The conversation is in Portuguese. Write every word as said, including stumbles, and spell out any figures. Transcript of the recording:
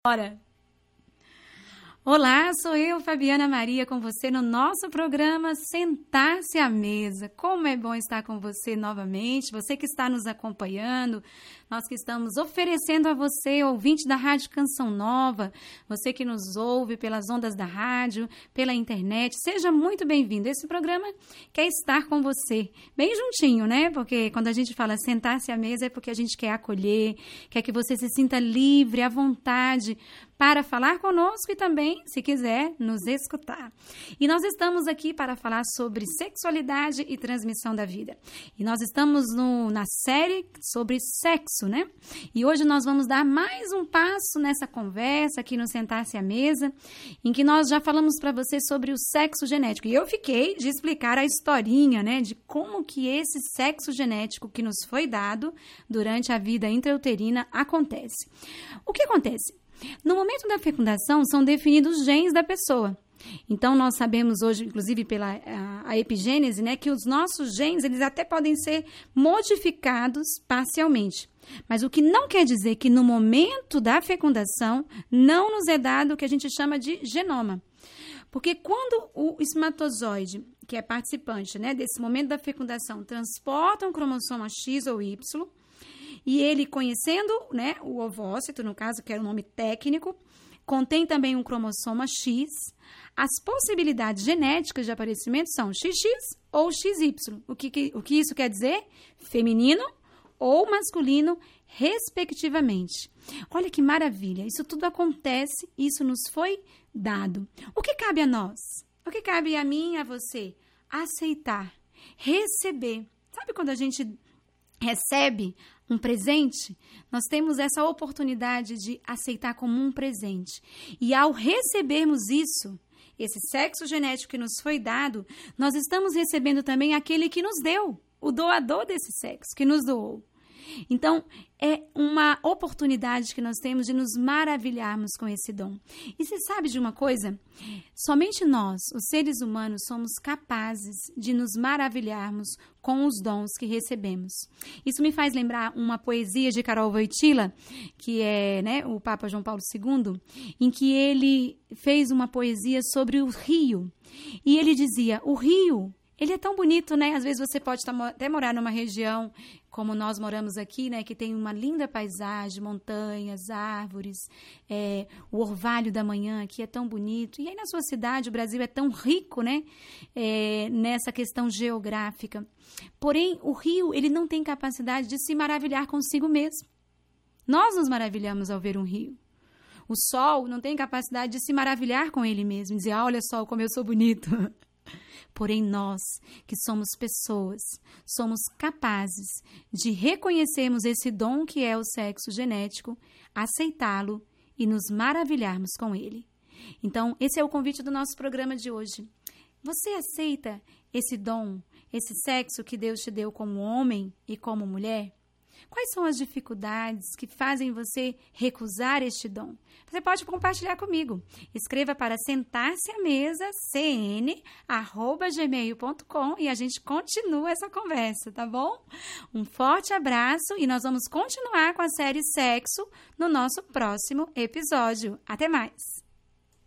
Bora! Olá, sou eu, Fabiana Maria, com você no nosso programa Sentar-se à Mesa. Como é bom estar com você novamente, você que está nos acompanhando, nós que estamos oferecendo a você, ouvinte da Rádio Canção Nova, você que nos ouve pelas ondas da rádio, pela internet, seja muito bem-vindo. Esse programa quer estar com você, bem juntinho, né? Porque quando a gente fala sentar-se à mesa é porque a gente quer acolher, quer que você se sinta livre, à vontade, para falar conosco e também, se quiser, nos escutar. E nós estamos aqui para falar sobre sexualidade e transmissão da vida. E nós estamos no, na série sobre sexo, né? E hoje nós vamos dar mais um passo nessa conversa aqui no Sentar-se à Mesa, em que nós já falamos para você sobre o sexo genético. E eu fiquei de explicar a historinha, né? De como que esse sexo genético que nos foi dado durante a vida intrauterina acontece. O que acontece? No momento da fecundação, são definidos os genes da pessoa. Então, nós sabemos hoje, inclusive pela a, a epigênese, né, que os nossos genes, eles até podem ser modificados parcialmente. Mas o que não quer dizer que no momento da fecundação, não nos é dado o que a gente chama de genoma. Porque quando o espermatozoide, que é participante, né, desse momento da fecundação, transporta um cromossoma X ou Y, e ele, conhecendo, né, o ovócito, no caso, que era o nome técnico, contém também um cromossoma X. As possibilidades genéticas de aparecimento são X X ou X Y. O que, que, o que isso quer dizer? Feminino ou masculino, respectivamente. Olha que maravilha, isso tudo acontece, isso nos foi dado. O que cabe a nós? O que cabe a mim e a você? Aceitar, receber. Sabe quando a gente recebe um presente, nós temos essa oportunidade de aceitar como um presente. E ao recebermos isso, esse sexo genético que nos foi dado, nós estamos recebendo também aquele que nos deu, o doador desse sexo, que nos doou. Então, é uma oportunidade que nós temos de nos maravilharmos com esse dom. E você sabe de uma coisa? Somente nós, os seres humanos, somos capazes de nos maravilharmos com os dons que recebemos. Isso me faz lembrar uma poesia de Karol Wojtyla, que é, né, o Papa João Paulo segundo, em que ele fez uma poesia sobre o rio. E ele dizia, o rio, ele é tão bonito, né? Às vezes você pode até morar numa região como nós moramos aqui, né, que tem uma linda paisagem, montanhas, árvores, é, o orvalho da manhã aqui é tão bonito. E aí na sua cidade, o Brasil é tão rico, né, é, nessa questão geográfica. Porém, o rio, ele não tem capacidade de se maravilhar consigo mesmo. Nós nos maravilhamos ao ver um rio. O sol não tem capacidade de se maravilhar com ele mesmo, dizer, ah, olha só como eu sou bonito. Porém, nós, que somos pessoas, somos capazes de reconhecermos esse dom que é o sexo genético, aceitá-lo e nos maravilharmos com ele. Então, esse é o convite do nosso programa de hoje. Você aceita esse dom, esse sexo que Deus te deu como homem e como mulher? Quais são as dificuldades que fazem você recusar este dom? Você pode compartilhar comigo. Escreva para sentar-se à mesa, cn, arroba gmail ponto com e a gente continua essa conversa, tá bom? Um forte abraço e nós vamos continuar com a série Sexo no nosso próximo episódio. Até mais!